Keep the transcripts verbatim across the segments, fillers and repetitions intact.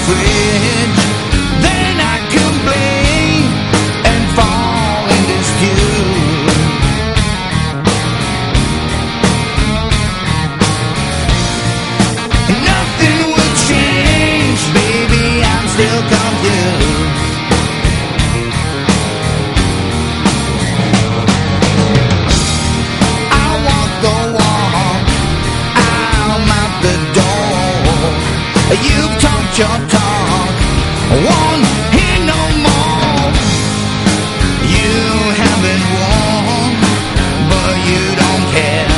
fridge. Then I complain and fall in dispute. Nothing will change, baby, I'm still confused. I walk the walk, I'm out the door. You've talked your talk, won't hear no more. You haven't won, but you don't care.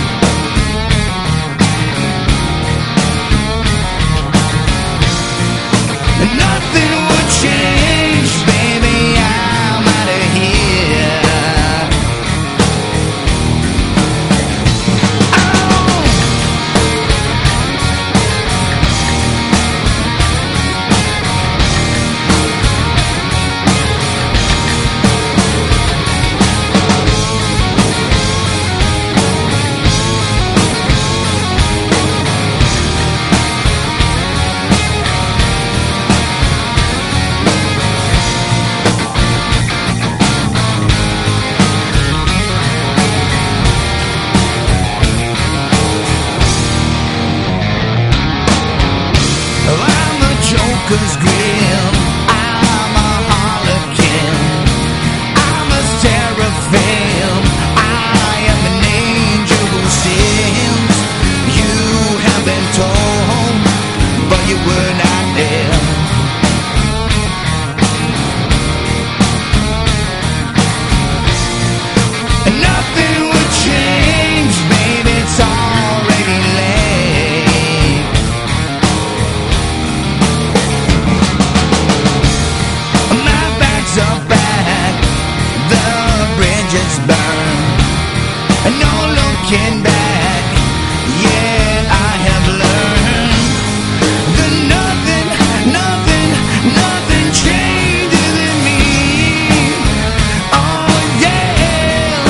Nothing would change, baby, I'm out of here. Oh! I'm a joker's grin, I'm a harlequin, I'm a seraphim, I am an angel who sins. You have been told, but you were not there. Nothing would change, baby, it's already late. My bags are back, the bridge is burned, no looking back, yet I have learned that nothing, nothing, nothing changes in me. Oh yeah,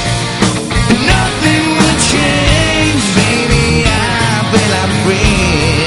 nothing will change, baby, I feel I'm free.